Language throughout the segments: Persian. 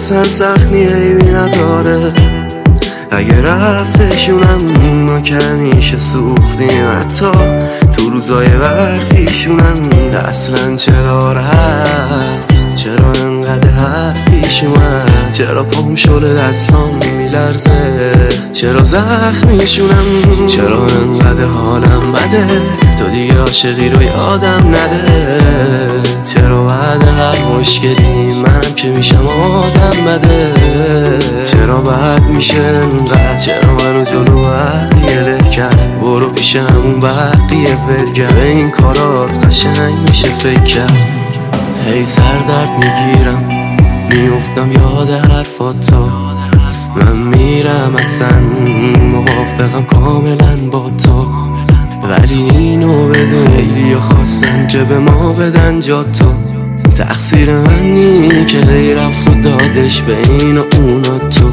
اصلا سخنی ایبی نداره. اگه رفتشونم ما کمیشه سوختیم، حتی تو روزای برفیشونم. اصلا چرا رفت؟ چرا انقدر حرف پیش اومد؟ چرا پام شله دستان میلرزه؟ چرا زخمیشونم؟ چرا انقدر حالم بده؟ تو دیگه عاشقی رو یادم نده. چرا بعد هر مشکلی منم که میشم آدم بده؟ چرا بعد میشه انقدر؟ چرا منو جلو بقیه له کرد؟ برو پیش همون بقیه ول به این کارات قشنگ میشه فکر کرد. هی سر درد میگیرم میافتم یاد حرفات تو. من میرم اصلا موافقم کاملا با تو، ولی اینو بدون خیلی خواستن که به ما بدن جا تو. تقصیر منی که هی رفت و دادش به این و اونا تو.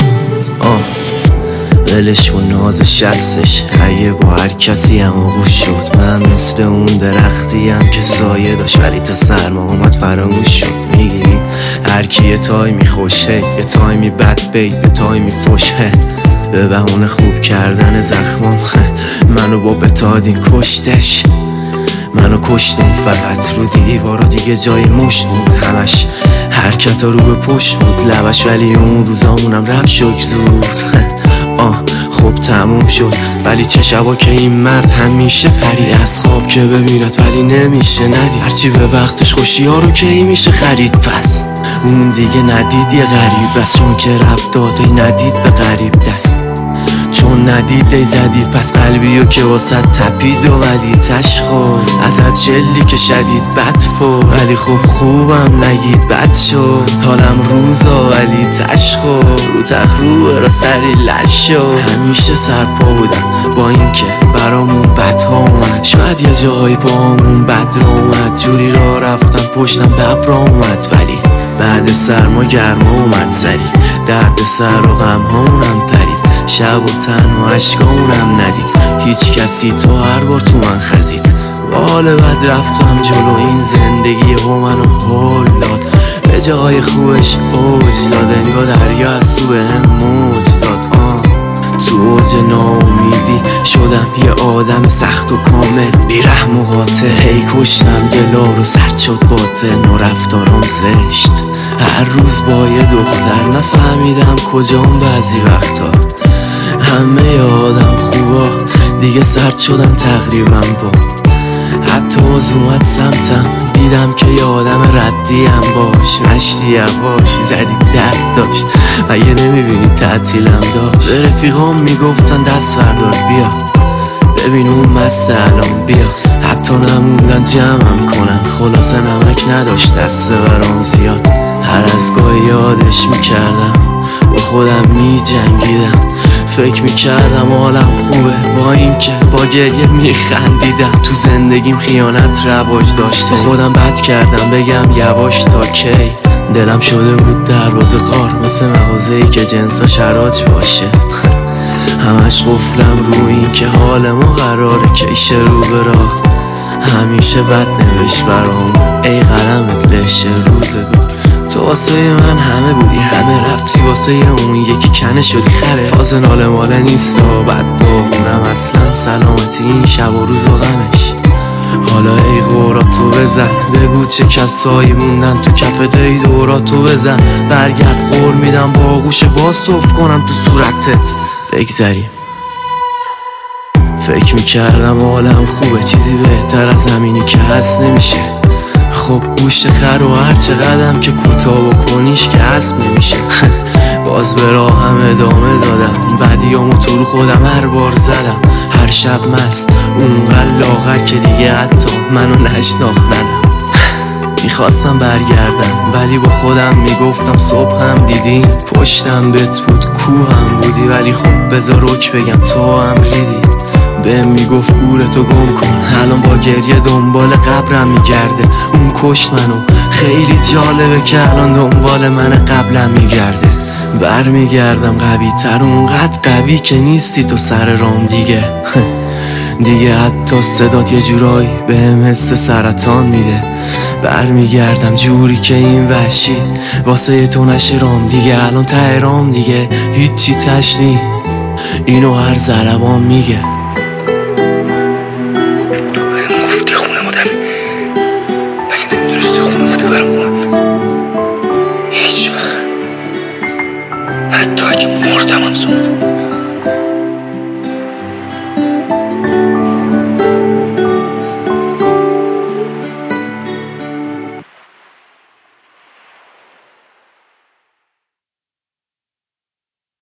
ولش و نازش هستش اگه با هر کسی هم آغوش شد. من مثل اون درختیم که سایه داشت ولی تا سرما اومد فراموش شد. میگیری هر کی یه تایمی خوشه، یه تایمی بد بید، یه تایمی فشه. به بهونه خوب کردن زخمام منو با بتادین کشتش. منو کشتم فقط رو دیوارا دیگه جای مشت بود همش. حرکتا رو به پشت بود لبش، ولی اون روزامونم رفت شک زود. خب تموم شد، ولی چه شبا که این مرد همیشه پرید از خواب که بمیرد ولی نمیشه ندید. هرچی به وقتش خوشی ها رو کی میشه خرید. پس اون دیگه ندید یه غریب بس، چون که رفت داده ندید به غریب دست. چون ندید ای زدید پس قلبیو که واسه تپید و ولی تشخور ازت جلی که شدید بد فور. ولی خب خوبم نگید بد شد حالم روزا ولی تشخور. رو تخروه را سری لش شد. همیشه سرپا بودم با این که برامون بدها اومد. شاید یه جایی باهامون بد را اومد. جوری را رفتم پشتم ببر اومد، ولی بعد سرما گرما اومد سری. درد سر و غم هامونم پرید. شب و تن و عشقامونم ندید. هیچ کسی تو هر بار تو من خزید. با حال بد رفتم جلو این زندگی و منو هول داد. به جای خوبش اوج داد، انگار دریا از تو بهم موج داد. تو اوج ناامیدی شدم یه آدم سخت و کامل، بیرحم و قاطع. هی کشتم دلا رو سرد شد باطن و رفتارم زشت. هر روز با یه دختر نفهمیدم کجام بعضی وقتا. همه آدم خوبا دیگه سرد شدن تقریبا با. حتی باز اومد سمتم دیدم که یه آدم ردیم باش. نشتی یواشی زدی درد داشت و یه نمیبینی تعطیلم داشت. به رفیقام میگفتن دست فردار بیا ببین اون مست الان بیا. حتی نموندن جمعم کنن، خلاصه نمک نداشت دست برام زیاد. هر از گاهی یادش میکردم با خودم میجنگیدم. فکر میکردم حالم خوبه با این که با گریه میخندیدم. تو زندگیم خیانت رواج داشته، با خودم بد کردم بگم یواش تا کی. دلم شده بود دروازه قار مثل مغازه‌ای که جنساش حراج باشه. همش قفلم رو این که حال ما قراره کشه رو به راه. همیشه بد نوشت برام ای قلمت لشه روزگار. تو واسه من همه بودی همه رفتی واسه اون یکی کنه شدی خره. فاز ناله ماله نیستا بد داغونم اصلا سلامتی این شب و روز و غمش. حالا ای قوراتو بزن بگو چه کسایی موندن تو کف دی دوراتو بزن. برگرد قول میدم با آغوش باز توف کنم تو صورتت بگذریم. فکر میکردم حالم خوبه چیزی بهتر از همینی که هست نمیشه. خب گوشت خر و هر چه قدم که کوتاه بکنیش که اسب نمیشه. باز به راهم ادامه دادم بدیامو تو رو خودم هر بار زدم. هر شب مست اونقدر لاغر که دیگه حتی منو نشناختن. میخواستم برگردم ولی با خودم میگفتم صبح هم دیدی پشتم بهت بود کوهم بودی. ولی خب بذار رک بگم تو هم ریدی. بهم میگفت گورتو گم کن الان با گریه دنبال قبرم میگرده. اون کشت منو خیلی جالبه که الان دنبال من قبلم میگرده. برمیگردم قوی تر اونقدر قوی که نیستی تو سر رام دیگه. دیگه حتی صدات یه جورایی بهم حس سرطان میده. برمیگردم جوری که این وحشی واسه تو نشه رام دیگه. الان ته رام دیگه هیچی تشنی، اینو هر ضربان میگه. بهم گفتی خونه مادم، مگه نمیدونستی خونه ماده برام؟ هیچ وقت حتی اگه مردم هم